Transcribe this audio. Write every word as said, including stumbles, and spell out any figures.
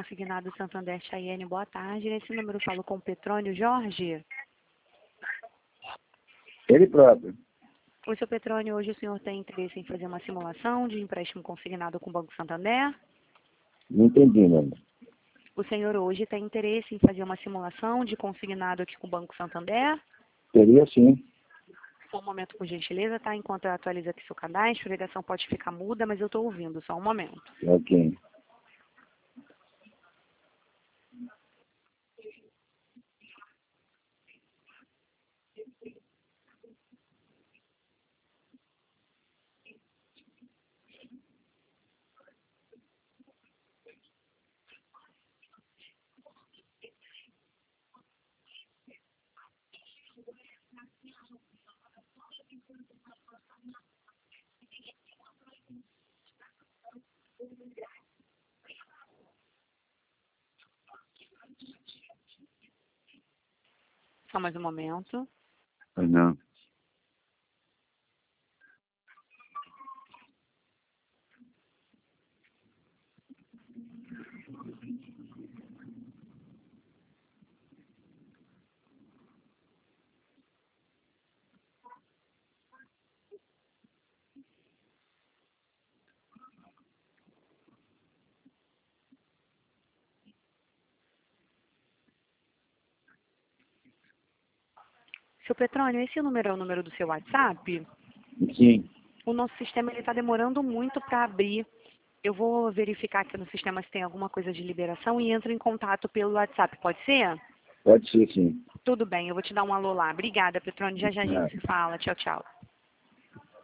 consignado Santander Chayenne, boa tarde. Nesse número eu falo com Petrônio Jorge. Ele próprio. O seu Petrônio, hoje o senhor tem interesse em fazer uma simulação de empréstimo consignado com o Banco Santander? Não entendi, não. O senhor hoje tem interesse em fazer uma simulação de consignado aqui com o Banco Santander? Teria sim. Só um momento, por gentileza, tá? Enquanto eu atualizo aqui seu cadastro, a ligação pode ficar muda, mas eu estou ouvindo. Só um momento. Ok. Só mais um momento. Pois não. Seu Petrônio, esse número é o número do seu WhatsApp? Sim. O nosso sistema está demorando muito para abrir. Eu vou verificar aqui no sistema se tem alguma coisa de liberação e entro em contato pelo WhatsApp. Pode ser? Pode ser sim. Tudo bem, eu vou te dar um alô lá. Obrigada, Petrônio. Já já a gente Ah. se fala. Tchau, tchau.